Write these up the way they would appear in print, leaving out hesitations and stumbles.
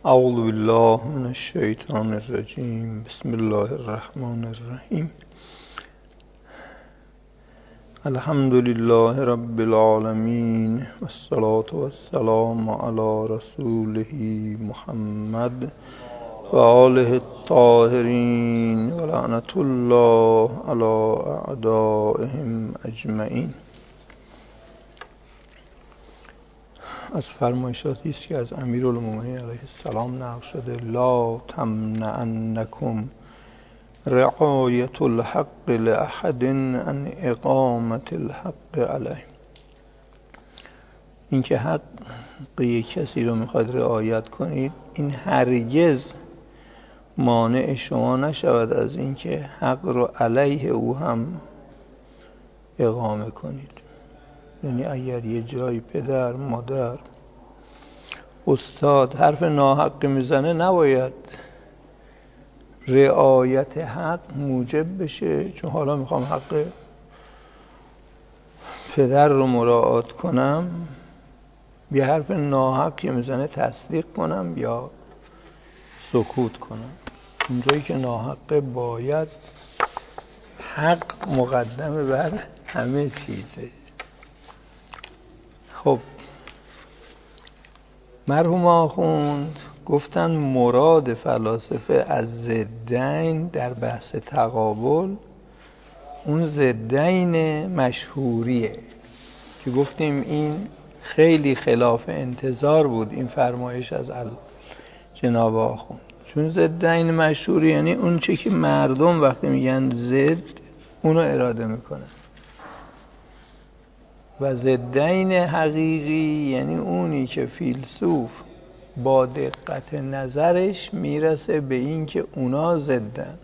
اعوذ بالله من الشیطان الرجیم. بسم الله الرحمن الرحیم. الحمد لله رب العالمین والصلاة والسلام علی رسوله محمد و آله الطاهرین و لعنت الله علی اعدائهم اجمعین. از فرمایشاتی است که از امیرالمومنین علیه السلام نقل شده: لا تمنعنکم رعایت الحق لأحد عن اقامت الحق علیه. اینکه حق یک کسی رو میخواد رعایت کنید، این هرگز مانع شما نشود از اینکه حق رو علیه او هم اقامه کنید. یعنی اگر یه جای پدر، مادر، استاد حرف ناحق میزنه، نباید رعایت حق موجب بشه چون حالا میخوام حق پدر رو مراعات کنم، یه حرف ناحق که میزنه تصدیق کنم یا سکوت کنم. اونجایی که ناحق باید حق مقدمه بر همه چیزه. خب مرحوم آخوند گفتن مراد فلاسفه از ضدین در بحث تقابل اون ضدین مشهوریه که گفتیم این خیلی خلاف انتظار بود این فرمایش از جناب آخوند، چون ضدین مشهوری یعنی اون چه که مردم وقتی میگن ضد اونو اراده میکنن، و ضدین حقیقی یعنی اونی که فیلسوف با دقت نظرش میرسه به این که اونا ضدن.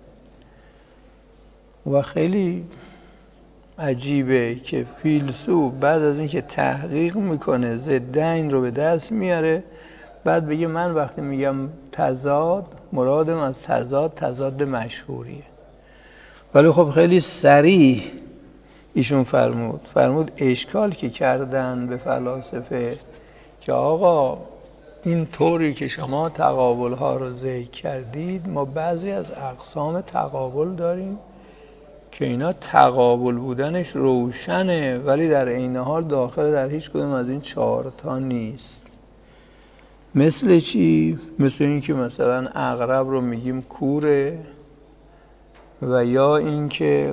و خیلی عجیبه که فیلسوف بعد از اینکه تحقیق میکنه ضدین رو به دست میاره، بعد بگه من وقتی میگم تضاد، مرادم از تضاد مشهوریه. ولی خب خیلی صریح ایشون فرمود اشکال که کردن به فلاسفه که آقا این طوری که شما تقابل ها رو ذکر کردید، ما بعضی از اقسام تقابل داریم که اینا تقابل بودنش روشنه ولی در عین حال داخل در هیچ کدوم از این 4 تا نیست. مثل چی؟ مثل این که مثلا عقرب رو میگیم کوره، و یا این که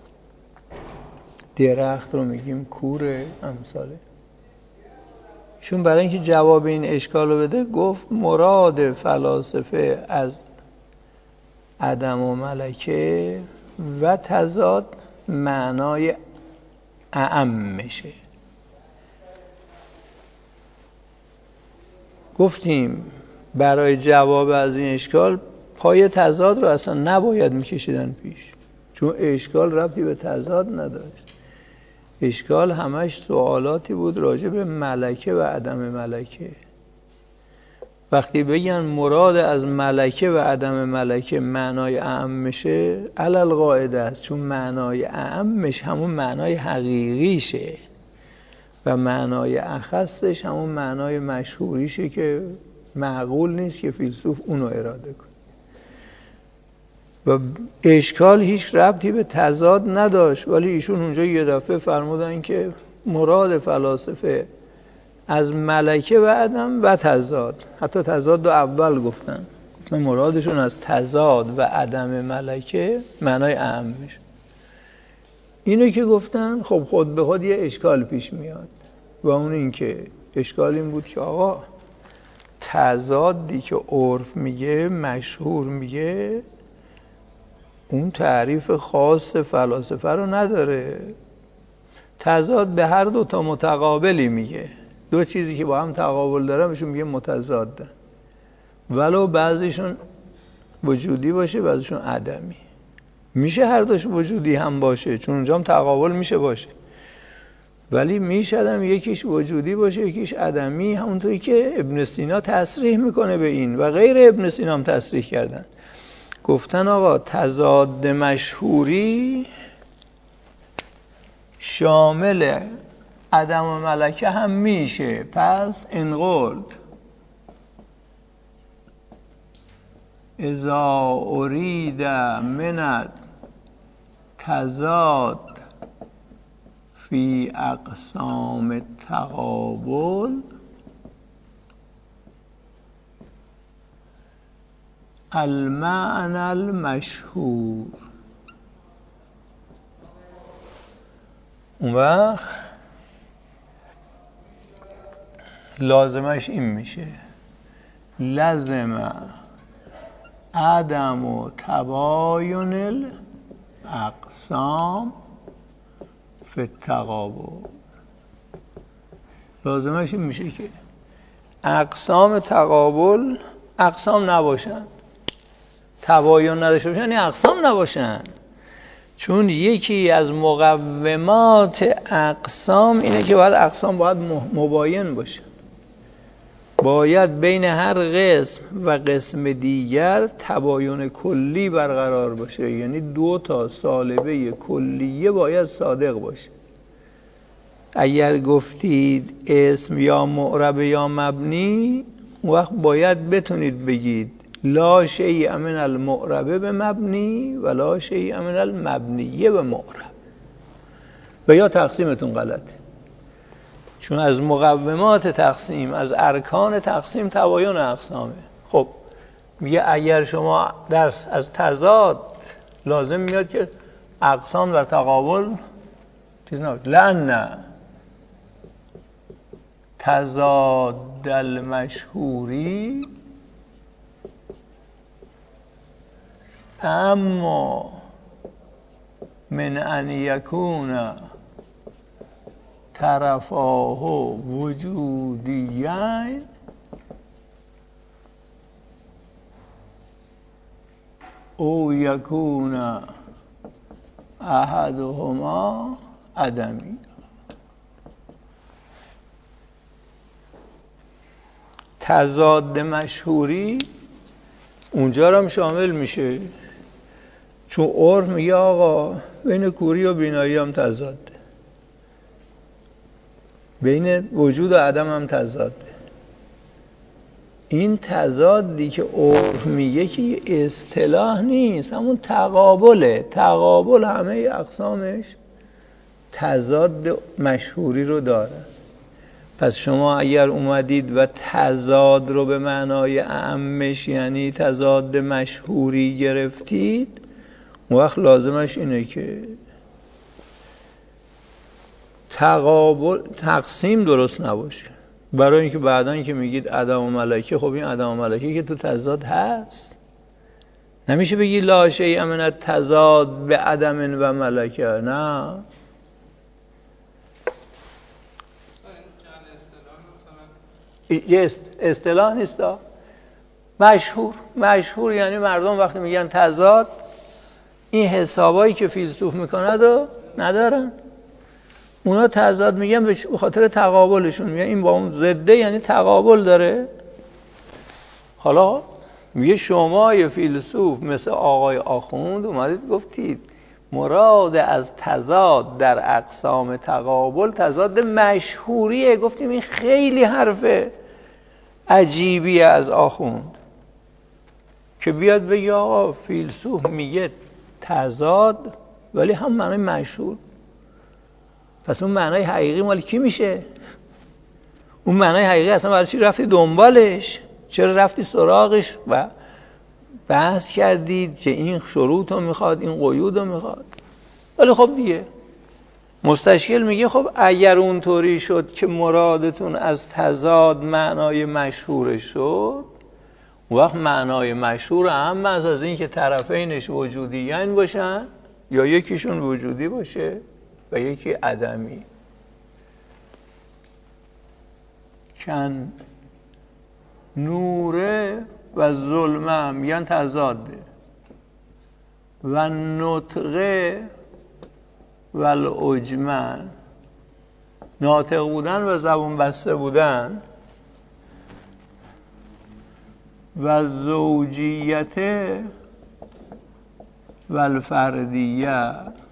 درخت رو میگیم کوره، امثاله. چون برای اینکه جواب این اشکال رو بده گفت مراد فلاسفه از عدم و ملکه و تضاد معنای اعم میشه. گفتیم برای جواب از این اشکال پای تضاد رو اصلا نباید میکشیدن پیش، چون اشکال ربطی به تضاد نداشت. اشکال همش سوالاتی بود راجع به ملکه و عدم ملکه. وقتی بگن مراد از ملکه و عدم ملکه معنای اعمشه، علل قاعده است، چون معنای اعمش همون معنای حقیقیشه و معنای اخصش همون معنای مشهوریشه که معقول نیست که فیلسوف اونو اراده کنه. و اشکال هیچ ربطی به تضاد نداشت، ولی ایشون اونجا یه دفعه فرمودن که مراد فلاسفه از ملکه و عدم و تضاد، حتی تضاد دو اول گفتن مرادشون از تضاد و عدم ملکه معنای اعمش. اینو که گفتن خب خود به خود یه اشکال پیش میاد، و اون این که اشکال این بود که آقا تضادی که عرف میگه، مشهور میگه، اون تعریف خاص فلاسفه رو نداره. تضاد به هر دو تا متقابلی میگه، دو چیزی که با هم تقابل دارن بهشون میگه متضادن، ولو بعضیشون وجودی باشه بعضیشون عدمی. میشه هر دوش وجودی هم باشه چون اونجا هم تقابل میشه باشه، ولی میشه هم یکیش وجودی باشه یکیش عدمی، همونطوری که ابن سینا تصریح میکنه به این و غیر ابن سینا هم تصریح کردن. گفتن آقا تضاد مشهوری شامل عدم و ملکه هم میشه، پس انقلد اذا ارید من تضاد فی اقسام تقابل المعنى المشهور. اون وقت لازمش این میشه لازم عدم و تباین الاقسام فی التقابل. لازمش این میشه که اقسام تقابل اقسام نباشن، تباین نداشته باشن، یعنی اقسام نباشن. چون یکی از مقومات اقسام اینه که باید اقسام باید مباین باشه، باید بین هر قسم و قسم دیگر تباین کلی برقرار باشه، یعنی دو تا سالبه کلیه باید صادق باشه. اگر گفتید اسم یا معرب یا مبنی، اون وقت باید بتونید بگید لا شیء من المعرب به مبنی و لا شیء من المبنی به معرب، و یا تقسیمتون غلطه. چون از مقومات تقسیم، از ارکان تقسیم تباین اقسامه. خب میگه اگر شما درس از تضاد لازم میاد که اقسام در تقابل چیز نباشه. لأن تضاد المشهوری اما من ان یکون طرفاه وجودیین او یکون احدهما عدمی. تضاد مشهوری اونجا هم شامل میشه، چون عرف میگه آقا بین کوری و بینایی هم تضاده، بین وجود و عدم هم تضاده. این تضادی که عرف میگه که اصطلاح نیست، همون تقابله. تقابل همه اقسامش تضاد مشهوری رو داره. پس شما اگر اومدید و تضاد رو به معنای اعمش یعنی تضاد مشهوری گرفتید، اون وقت لازمش اینه که تقسیم درست نباشه. برای اینکه بعدن که میگید عدم و ملکه، خب این عدم و ملکه که تو تضاد هست، نمیشه بگی لا شیء من التضاد به عدم و ملکه. نه، اصطلاح نیست. مشهور یعنی مردم وقتی میگن تضاد، این حسابایی که فیلسوف میکند و ندارن. اونا تضاد میگن به خاطر تقابلشون، میگن این با اون ضده، یعنی تقابل داره. حالا میگه شما یه فیلسوف مثل آقای آخوند اومدید گفتید مراد از تضاد در اقسام تقابل تضاد مشهوریه. گفتیم این خیلی حرف عجیبیه از آخوند که بیاد بگه آقا فیلسوف میگه تضاد ولی هم معنی مشهور. پس اون معنای حقیقی مال کی میشه؟ اون معنای حقیقی اصلا برای چی رفتی دنبالش؟ چرا رفتی سراغش و بحث کردید که این شروط رو میخواد، این قیود رو میخواد؟ ولی خب دیگه مستشکل میگه خب اگر اونطوری شد که مرادتون از تضاد معنای مشهور شد، وقت معنای مشهور هم از این که طرفینش وجودیین باشن یا یکیشون وجودی باشه و یکی عدمی. کن نوره و ظلمه میگن تضاده، و نطقه و العجمه، ناطق بودن و زبون بسته بودن، و زوجیت و الفردیه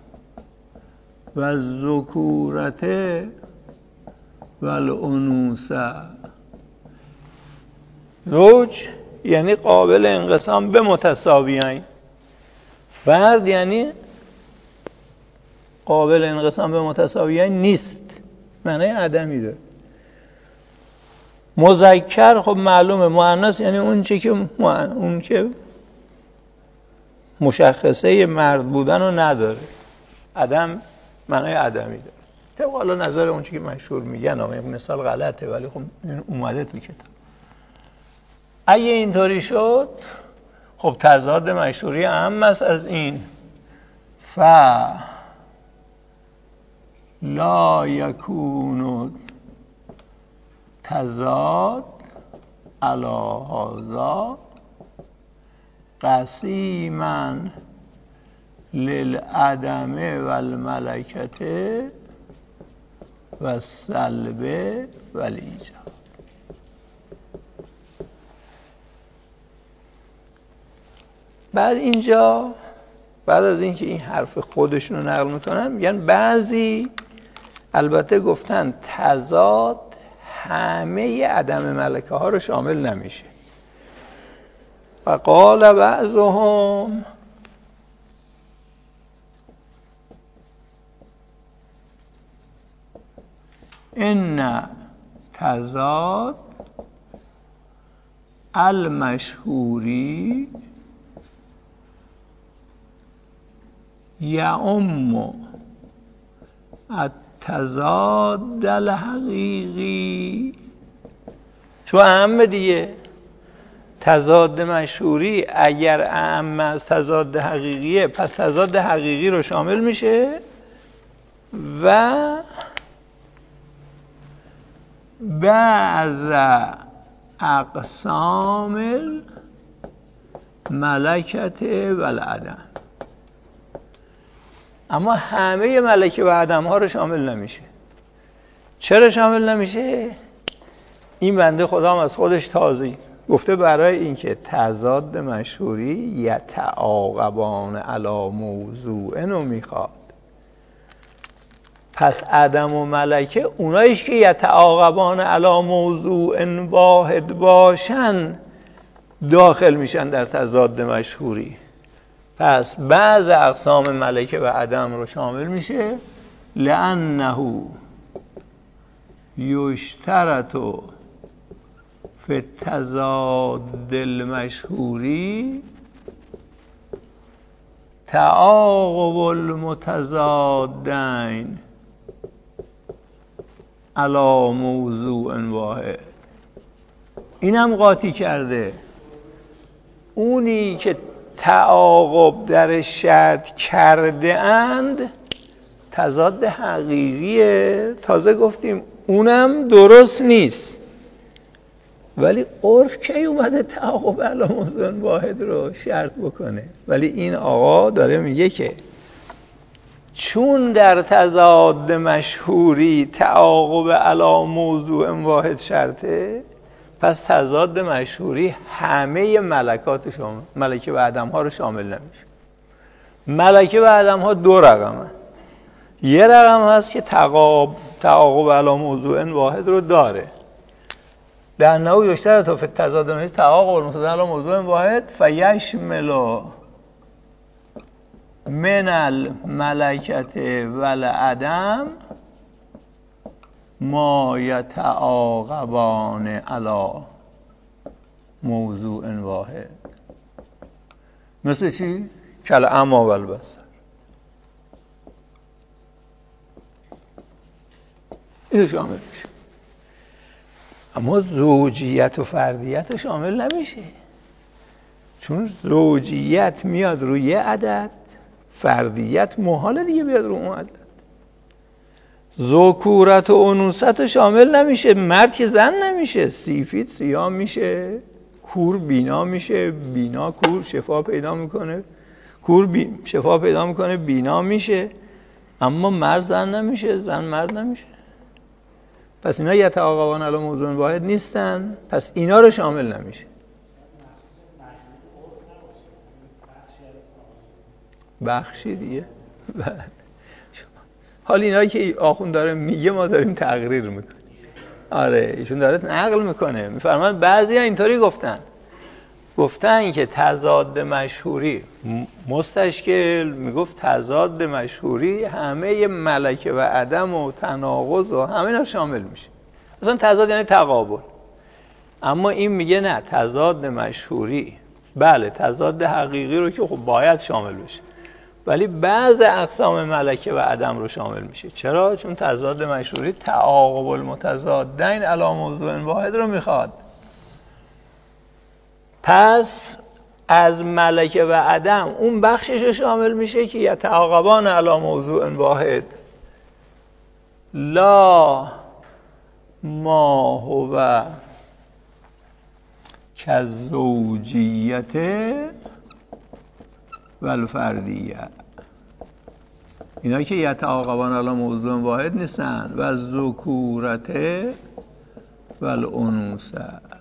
و ذکورت و الانوثه. زوج یعنی قابل انقسام به متساویین. فرد یعنی قابل انقسام به متساویین نیست، معنی عدمی داره. مذکر خب معلومه، مؤنث یعنی اون که مشخصه مرد بودن رو نداره. عدم معنی عدمی داره. طبق حالا نظر اون که مشهور میگن، این مثال غلطه ولی خب اومده تو کتاب. اگه اینطوری شد خب تضاد مشهوری اهم است از این. لا یکون تضاد علی هذا قسیما للعدم والملکته و السلب والایجاب. بعد اینجا بعد از اینکه این حرف خودشون رو نقل میکنن میگن بعضی البته گفتن تضاد همه عدم ملکه ها رو شامل نمیشه. و قال بعضهم ان تضاد المشهوری یعم التضاد الحقیقی. چون اهم دیگه تضاد مشهوری اگر اهم از تضاد حقیقیه پس تضاد حقیقی رو شامل میشه و بعض اقسام ملکت و العدم. اما همه ملکه و عدم ها رو شامل نمیشه. چرا شامل نمیشه؟ این بنده خدا هم از خودش تازه گفته برای اینکه تضاد مشهوری یتعاقبان علی موضوع رو میخواد. پس عدم و ملکه اونایش که یتعاقبان علی موضوع واحد باشن داخل میشن در تضاد مشهوری. پس بعض اقسام ملکه و عدم رو شامل میشه. لأنه یشترط فی التضاد المشهوری تعاقب المتضادین علی موضوع واحد. اینم قاطی کرده. اونی که تعاقب در شرط کرده اند تضاد حقیقیه. تازه گفتیم اونم درست نیست، ولی عرف کی اومده تعاقب علی موضوع واحد رو شرط بکنه؟ ولی این آقا داره میگه که چون در تضاد مشهوری تعاقب علی موضوع واحد شرطه، پس تضاد مشهوری همه ملکه و عدم ها رو شامل نمیشه. ملکه و عدم ها دو رقمن. یه رقم هست که تعاقب علی موضوع واحد رو داره. لأنه یشترط فی التضاد المشهوری تعاقب المتضاد علی موضوع واحد فیشمل من الملکه و العدم ما یتعاقبان علی موضوع واحد. مثل چی؟ کالعمی و البصر. اینو شامل میشه. اما زوجیت و فردیت شامل نمیشه، چون زوجیت میاد روی یه عدد، فردیت محاله دیگه بیاد روی اون عدد. ذکورت و انوثت شامل نمیشه. مرد که زن نمیشه. سیفید سیاه میشه، کور بینا میشه، بینا کور شفا پیدا میکنه، شفا پیدا میکنه بینا میشه. اما مرد زن نمیشه، زن مرد نمیشه. پس اینا یتعاقبان علی موضوع واحد نیستن، پس اینا رو شامل نمیشه. بخشی دیگه. حال اینا که آخوند داره میگه ما داریم تقریر میکنیم. آره ایشون داره نقل میکنه. میفرماد بعضی ها اینطوری گفتن گفتن که تضاد مشهوری مستشکل میگفت تضاد مشهوری همه ملکه و عدم و تناقض و همه اینا شامل میشه. اصلا تضاد یعنی تقابل. اما این میگه نه، تضاد مشهوری بله تضاد حقیقی رو که خب باید شامل بشه، ولی بعض اقسام ملکه و عدم رو شامل میشه. چرا؟ چون تضاد مشهوری تعاقب المتضادین علی موضوع واحد رو میخواد. پس از ملکه و عدم اون بخشش رو شامل میشه که یتعاقبان علی موضوع واحد، لا ما هو کالزوجیت والفردیه. اینا که یتعاقبان علی موضوع واحد نیستن. و ذکورت والانوثه.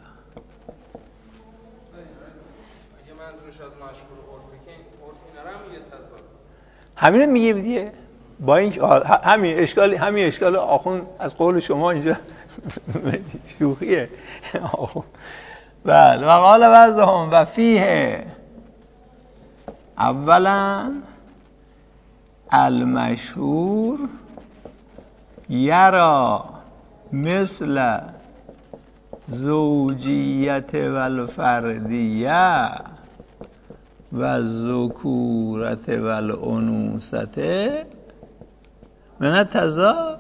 همین میگه دیگه. با این همین اشکال آخوند از قول شما اینجا شوخیه. بله. و قال بعضهم و فیه اولا المشهور یرا مثل زوجیت والفردیه و ذکورت والانوثه من التضاد.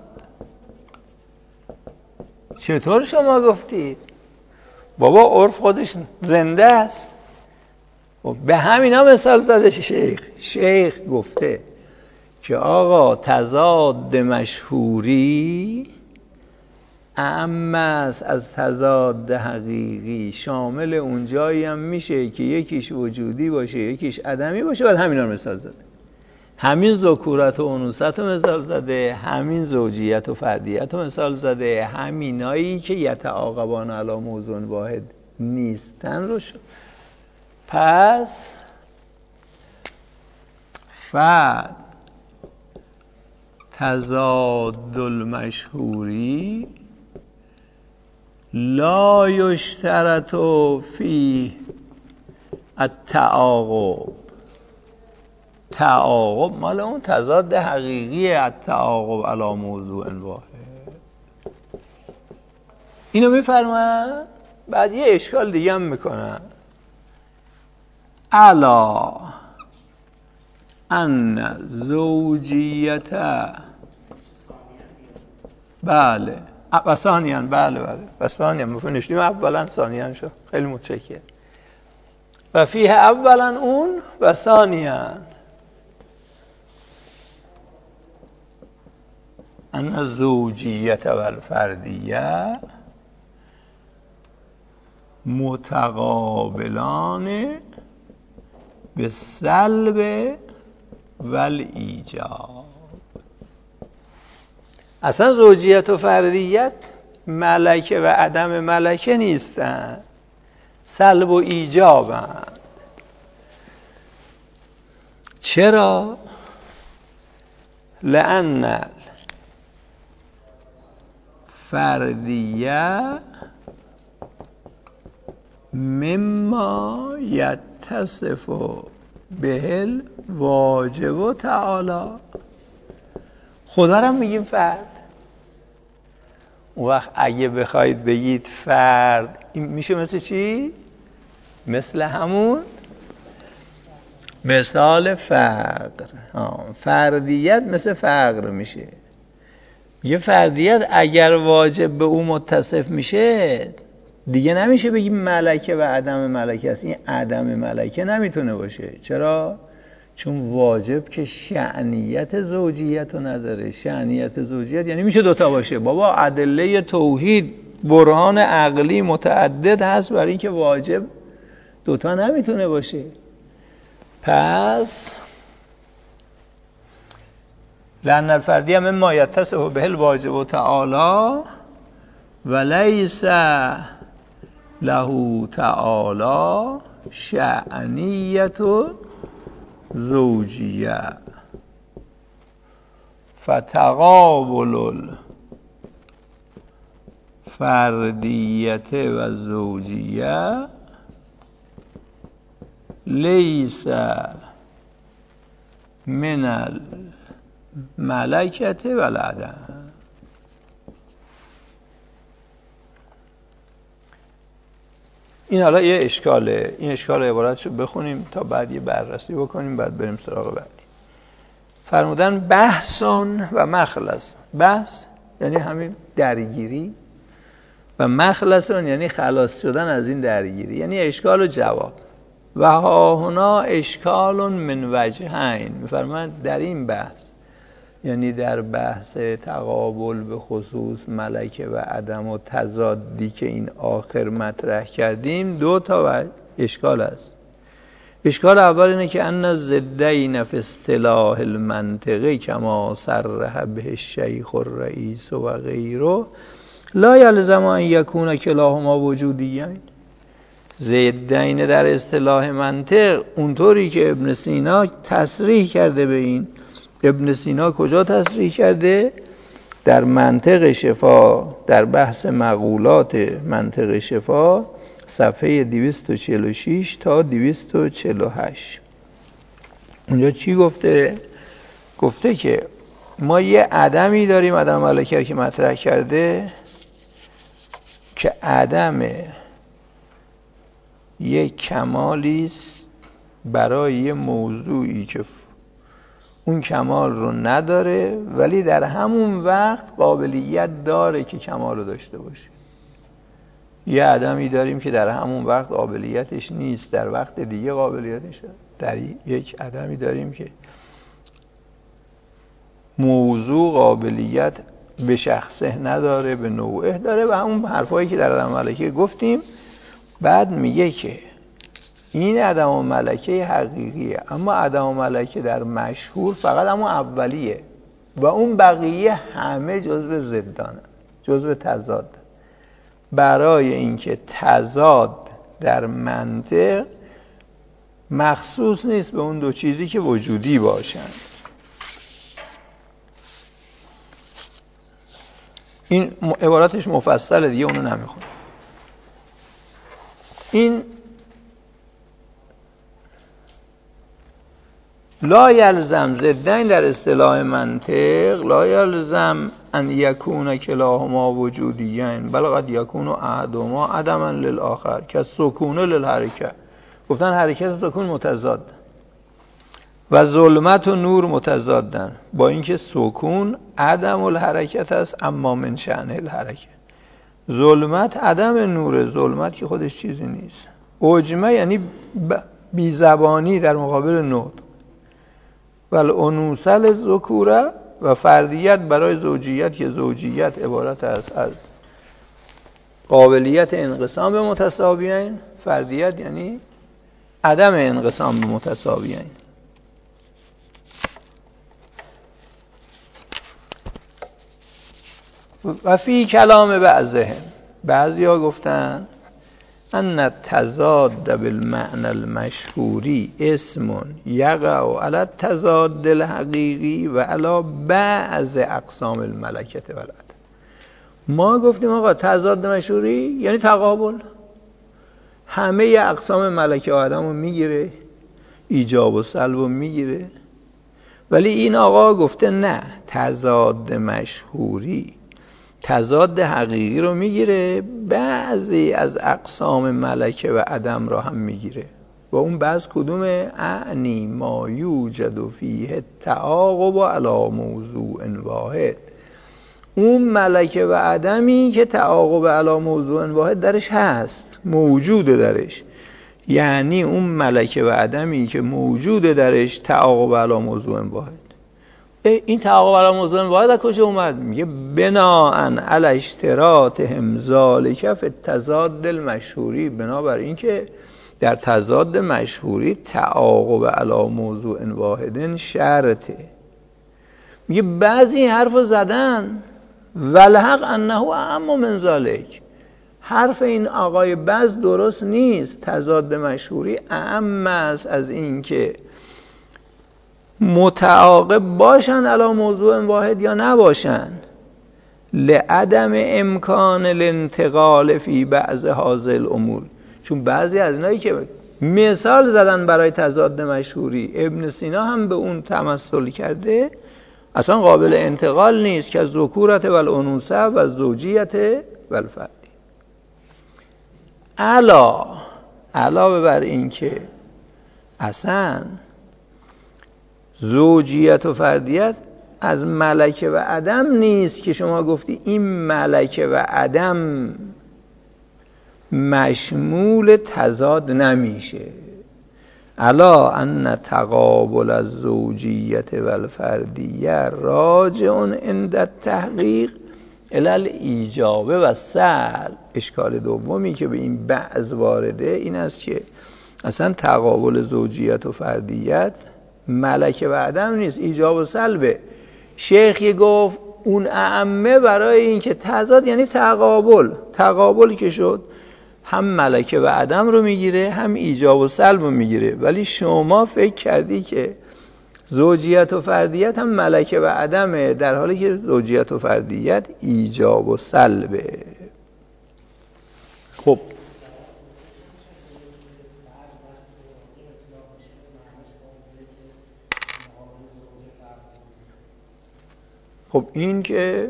چطور شما گفتی؟ بابا عرف خودش زنده است. به همینا مثال زده شیخ گفته که آقا تضاد مشهوری اعم است از تضاد حقیقی، شامل اون جایی هم میشه که یکیش وجودی باشه یکیش عدمی باشه. بعد همینا رو مثال زده. همین ذکورت و انوثت رو مثال زده، همین زوجیت و فردیت رو مثال زده، همینایی که یتعاقبان علی موضوع واحد نیستن رو شد. پس فرد تضاد المشهوری لا یشترط فی التعاقب. تعاقب مال اون تضاد حقیقی، التعاقب علی موضوع واحد. اینو میفرمن. بعد یه اشکال دیگه هم میکنن. الا ان زوجیت بله و ثانیاً بله و ثانیاً مفهومشیم اولا ثانیاً شد. خیلی متشکرم. و فیه اولا اون و ثانیاً ان الزوجیت والفردیه متقابلان به سلب والایجاب. اصلا زوجیت و فردیت ملکه و عدم ملکه نیستن، سلب و ایجابن. چرا؟ لأن فردیه مما یتصف به الواجب تعالی. خدا رو میگیم فرد. اون وقت اگه بخواید بگید فرد، این میشه مثل چی؟ مثل همون مثال فقر. فردیت مثل فقر میشه. یه فردیت اگر واجب به اون متصف میشه دیگه نمیشه بگیم ملکه و عدم ملکه است. این عدم ملکه نمیتونه باشه. چرا؟ چون واجب که شأنیت زوجیت رو نداره. شأنیت زوجیت یعنی میشه دوتا باشه. بابا ادله توحید برهان عقلی متعدد هست برای اینکه واجب دوتا نمیتونه باشه. پس لأن الفردیه مما یتصف به الواجب تعالی و لیس له تعالی شأنیت زوجیه فتقابل الفردیت و زوجیه لیس من الملکت والعدم. این حالا یه اشکاله، این اشکال عبارتشو بخونیم تا بعد یه بررسی بکنیم، بعد بریم سراغ بعدی. فرمودن بحثون و مخلص. بحث یعنی همین درگیری و مخلصون یعنی خلاص شدن از این درگیری، یعنی اشکال و جواب. و ها هنا اشکال من وجهین. میفرمایند در این بحث، یعنی در بحث تقابل به خصوص ملکه و عدم و تضادی که این آخر مطرح کردیم، دو تا اشکال است. اشکال اول اینه که ان الضدین فی اصطلاح المنطقی کما صرح به الشیخ الرئیس و غیره لا یلزم ان یکون کلاهما وجودیین. ضدین در اصطلاح منطق اونطوری که ابن سینا تصریح کرده به این. ابن سینا کجا تصریح کرده؟ در منطق شفا، در بحث مقولات منطق شفا، صفحه 246 تا 248. اونجا چی گفته؟ گفته که ما یه عدمی داریم، عدم ملکه که مطرح کرده، که عدم یک کمالی است برای یه موضوعی که اون کمال رو نداره، ولی در همون وقت قابلیت داره که کمال رو داشته باشه. یه عدمی داریم که در همون وقت قابلیتش نیست، در وقت دیگه قابلیتش هست. در یک عدمی داریم که موضوع قابلیت به شخصه نداره، به نوعه داره، و همون حرفایی که در عدم ملکه گفتیم. بعد میگه که این عدم ملکه حقیقیه، اما عدم ملکه در مشهور فقط همون اولیه و اون بقیه همه جزء ضدانه، جزء تضاد. برای اینکه تضاد در منطق مخصوص نیست به اون دو چیزی که وجودی باشن. این عباراتش مفصله دیگه، اونو نمیخونم. این لا یلزم ضدین در اصطلاح منطق لا یلزم ان یکون کلاهما وجودیین بل قد یکون احدهما عدما للآخر که سکون للحرکت. گفتن حرکت و سکون متضاد و ظلمت و نور متضادن، با اینکه سکون عدم الحرکت است اما من شأن الحرکت. ظلمت عدم نوره، ظلمت که خودش چیزی نیست. عجمه یعنی بیزبانی در مقابل نطق. والانوثه للذکوره و فردیت برای زوجیت که زوجیت عبارت است از قابلیت انقسام به متساویین، فردیت یعنی عدم انقسام به متساویین. و فی کلام بعضی ها گفتن ان التضاد بالمعنى المشهوری اسم یقع علی التضاد الحقیقی و علی بعض اقسام الملکه والعدم. ما گفتیم آقا تضاد مشهوری یعنی تقابل، همه اقسام ملکه و عدم رو میگیره، ایجاب و سلب رو میگیره. ولی این آقا گفته نه، تضاد مشهوری تضاد حقیقی رو میگیره، بعضی از اقسام ملکه و عدم رو هم میگیره. و اون بعض کدومه؟ اعنی ما یوجد فیه تعاقب علی موضوع واحد. اون ملکه و عدمی که تعاقب علی موضوع واحد درش هست، موجوده درش، یعنی اون ملکه و عدمی که موجوده درش تعاقب علی موضوع واحد. این تعاقب علی موضوع واحد از کجا اومد؟ میگه بناءً علی اشتراطهم ذالک فی التضاد المشهوری، بنابر این که در تضاد مشهوری تعاقب علی موضوع واحد شرطه. میگه بعضی حرف زدن والحق انه اعم من ذالک، حرف این آقای بعض درست نیست، تضاد مشهوری اعم است از این که متعاقب باشن علی موضوع واحد یا نباشن، لعدم امکان الانتقال فی بعض هذه الامور. چون بعضی از اینایی که مثال زدن برای تضاد مشهوری. ابن سینا هم به اون تمثل کرده، اصلا قابل انتقال نیست که ذکورت و الانوثه و زوجیت و الفردی. علاوه بر این که اصلا زوجیت و فردیت از ملکه و عدم نیست که شما گفتی این ملکه و عدم مشمول تضاد نمیشه. الا ان تقابل الزوجیت و الفردیه راجع عند التحقیق الی الایجاب و سلب. اشکال دومی که به این بعض وارده این است که اصلا تقابل زوجیت و فردیت ملکه و عدم نیست، ایجاب و سلبه. شیخی گفت اون اعمه برای این که تضاد یعنی تقابل که شد هم ملکه و عدم رو میگیره هم ایجاب و سلب رو میگیره، ولی شما فکر کردی که زوجیت و فردیت هم ملکه و عدمه، در حالی که زوجیت و فردیت ایجاب و سلبه. خب این که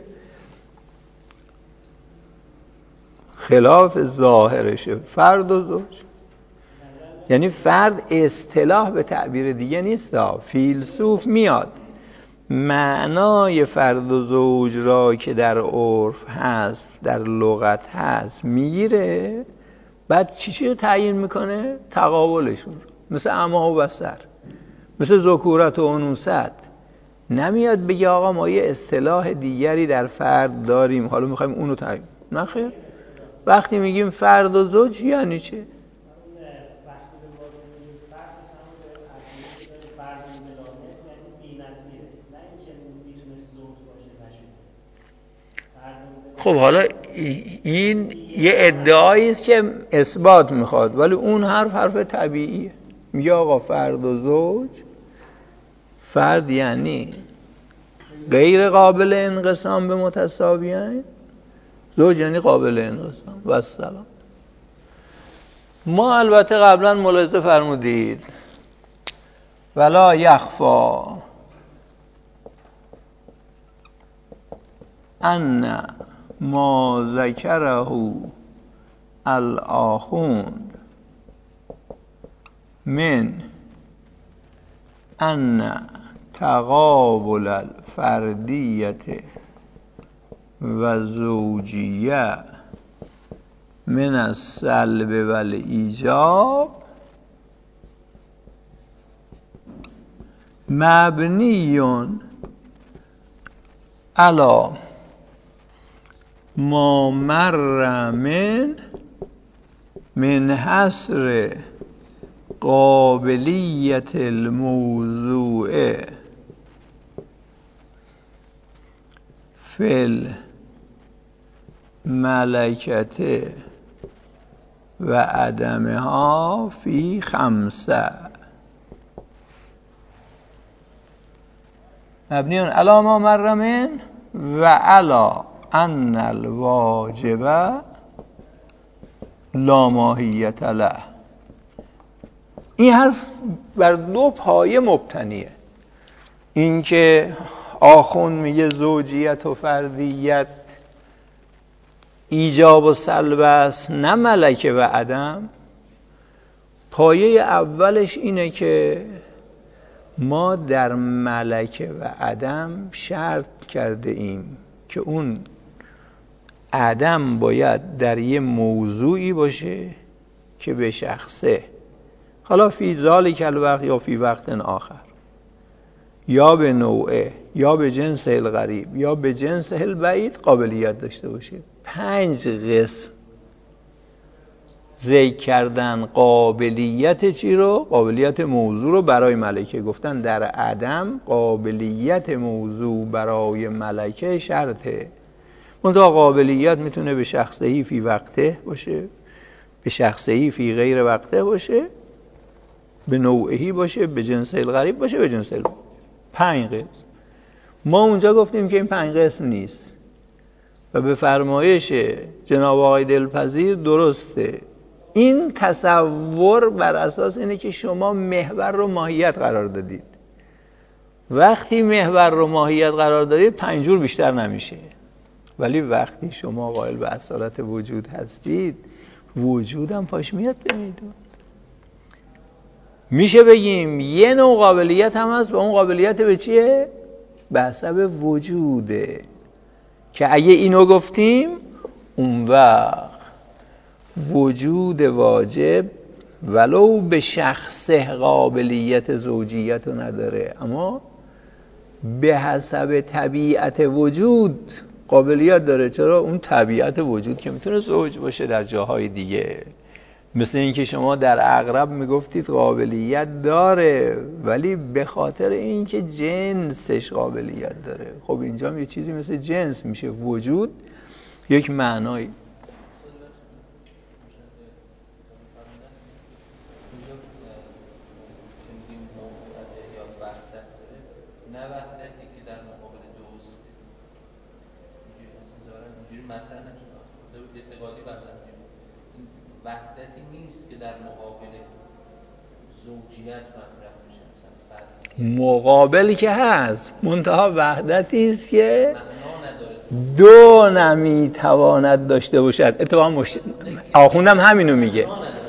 خلاف ظاهرشه. فرد و زوج یعنی فرد اصطلاح به تعبیر دیگه نیست. فیلسوف میاد معنای فرد و زوج را که در عرف هست، در لغت هست میگیره، بعد چی رو تعیین میکنه؟ تقابلشون رو. مثل اما و بصر، مثل ذکورت و انوثت. نمیاد بگه آقا ما یه اصطلاح دیگری در فرد داریم حالا میخوایم اونو تعیین. نه خیر. وقتی میگیم فرد و زوج یعنی چه؟ خب حالا این یه ادعایی است که اثبات میخواد، ولی اون حرف طبیعیه. میگه آقا فرد و زوج، فرد یعنی غیر قابل انقسام به متساویین، زوج یعنی قابل انقسام. و السلام. ما البته قبلا ملاحظه فرمودید ولا یخفا ان ما ذکره الاخوند من ان تقابل الفردیت و زوجیه من السلب و الایجاب مبنی علی ما مر من حصر قابلیت الموضوع فی الملکت و عدمها فی خمسه مبنی علی ما مر من و علی ان الواجب لا ماهیت له. این حرف بر دو پایه مبتنیه. این که آخوند میگه زوجیت و فردیت ایجاب و سلب است نه ملکه و عدم. پایه اولش اینه که ما در ملکه و عدم شرط کرده ایم که اون عدم باید در یه موضوعی باشه که به شخصه، حالا فی ذالک الوقت یا فی وقت آخر، یا به نوعه یا به جنس الغریب یا به جنس البعید قابلیت داشته باشه. 5 قسم ذکر کردن قابلیت چی رو؟ قابلیت موضوع رو برای ملکه. گفتن در عدم قابلیت موضوع برای ملکه شرطه. منتها قابلیت میتونه به شخصهی فی وقته باشه، به شخصهی فی غیر وقته باشه، به نوعهی باشه، به جنس الغریب باشه، به جنس البعید. 5 قسم. ما اونجا گفتیم که این 5 قسم نیست و به فرمایش جناب آقای دلپذیر درسته این تصور بر اساس اینه که شما محور رو ماهیت قرار دادید. وقتی محور رو ماهیت قرار دادید 5 جور بیشتر نمیشه. ولی وقتی شما قائل به اصالت وجود هستید، وجودم پاش میاد به میدون. میشه بگیم یه نوع قابلیت هم هست و اون قابلیت به چیه؟ به حسب وجوده، که اگه اینو گفتیم اون وقت وجود واجب ولو به شخصه قابلیت زوجیت رو نداره، اما به حسب طبیعت وجود قابلیت داره. چرا؟ اون طبیعت وجود که میتونه زوج باشه در جاهای دیگه. مثل اینکه شما در عقرب میگفتید قابلیت داره، ولی به خاطر اینکه جنسش قابلیت داره. خب اینجا هم یه چیزی مثل جنس میشه وجود، یک معنایی. وحدتی نیست که در مقابل زوجیت مطرح میشه. مقابلی که هست، منتها وحدتی است که دو نمیتواند داشته باشد. اتفاقا آخوندم همینو میگه،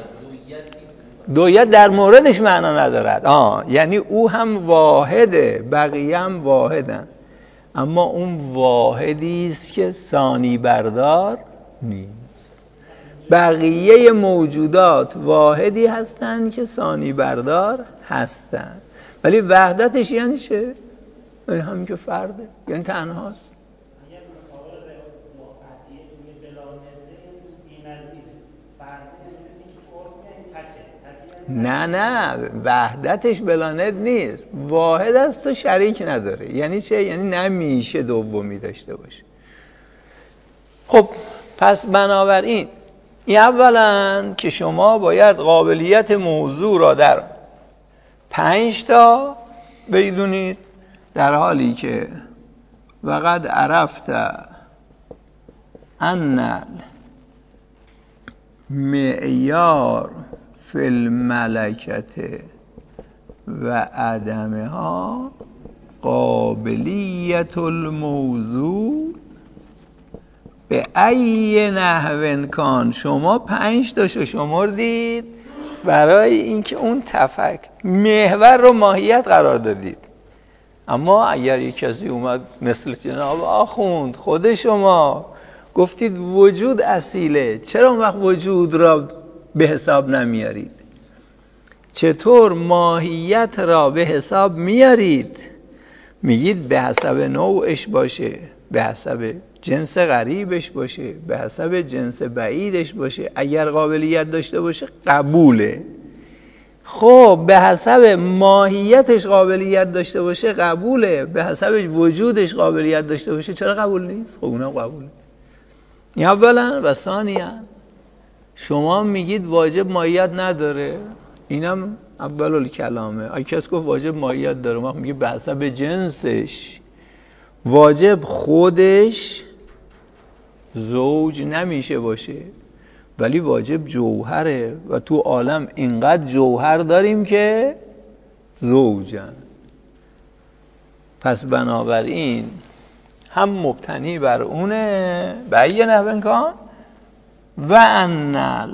دویت در موردش معنا ندارد. یعنی او هم واحده، بقیه هم واحدن، اما اون واحدی است که ثانی بردار نیست. بقیه موجودات واحدی هستند که ثانی بردار هستند، ولی وحدتش یعنی چه؟ یعنی همین که فرده، یعنی تنهاست. نه وحدتش بلاند نیست، واحد است تو شریک نداره. یعنی چه؟ یعنی نمیشه دومی داشته باشه. خب پس بنابراین این اولا که شما باید قابلیت موضوع را در 5 تا بدونید، در حالی که وقد عرفت ان معیار فی الملکت و عدمها قابلیت الموضوع به ای نحو کان. شما 5 تاشو شمردید برای اینکه اون محور رو ماهیت قرار دادید. اما اگر یک کسی اومد مثل جناب آخوند خود شما گفتید وجود اصیله، چرا اون وقت وجود را به حساب نمیارید؟ چطور ماهیت را به حساب میارید؟ میگید به حسب نوعش باشه، به حسب جنس غریبش باشه، به حسب جنس بعیدش باشه. اگر قابلیت داشته باشه قبوله. خب به حسب ماهیتش قابلیت داشته باشه قبوله، به حسب وجودش قابلیت داشته باشه چرا قبول نیست؟ خب اونم قبوله. این اولا. و ثانیا شما میگید واجب ماهیت نداره، اینم اول کلامه. اگه کس گفت واجب ماهیت داره، ما میگه به حسب جنسش. واجب خودش زوج نمیشه باشه، ولی واجب جوهره و تو عالم اینقدر جوهر داریم که زوجن. پس بنابراین هم مبتنی بر اونه به یه نحو کان و انل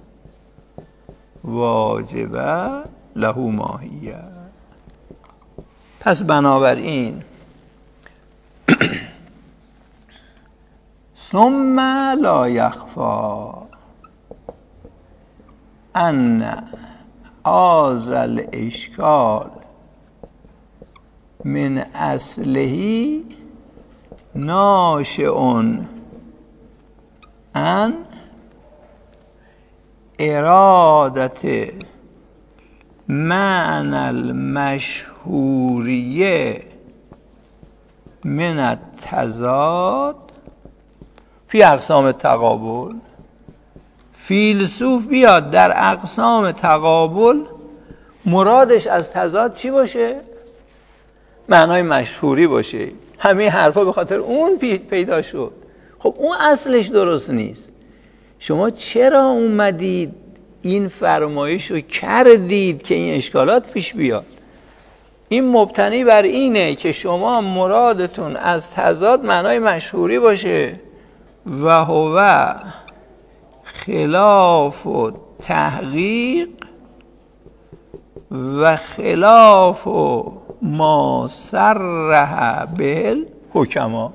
واجبه له ماهیه. پس بنابراین ثم لا یخفا ان هذا الاشکال من اصله ناشئ عن ارادت معنی المشهوریه من التضاد فی اقسام تقابل. فیلسوف بیاد در اقسام تقابل مرادش از تضاد چی باشه؟ معنای مشهوری باشه. همه حرفا به خاطر اون پیدا شد. خب اون اصلش درست نیست. شما چرا اومدید این فرمایش رو کردید که این اشکالات پیش بیاد. این مبتنی بر اینه که شما مرادتون از تضاد معنای مشهوری باشه و هو خلاف و تحقیق و خلاف و ما صرح به حکما.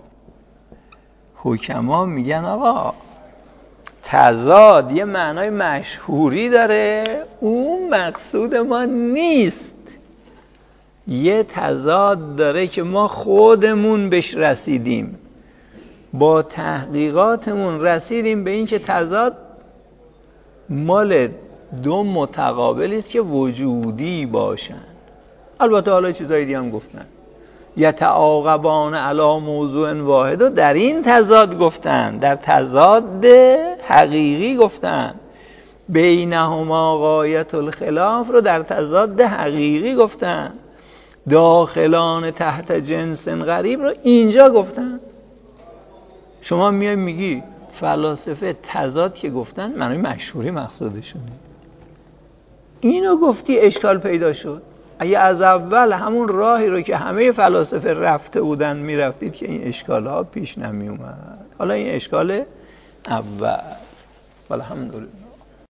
حکما میگن آقا تضاد یه معنای مشهوری داره، اون مقصود ما نیست. یه تضاد داره که ما خودمون بهش رسیدیم، با تحقیقاتمون رسیدیم به این که تضاد مال دو متقابلی است که وجودی باشن. البته حالا چیزایی دیگه هم گفتن، یتعاقبان علی موضوع واحد و در این تضاد گفتن، در تضاد حقیقی گفتن. بینهما غایت الخلاف رو در تضاد حقیقی گفتن. داخلان تحت جنس غریب رو اینجا گفتن. شما میای میگی فلاسفه تضاد که گفتن معنی مشهوری مقصودشونه، اینو گفتی اشکال پیدا شد. اگه از اول همون راهی رو که همه فلاسفه رفته بودن میرفتید که این اشکالات پیش نمی اومد. حالا این اشکال اول. الحمدلله.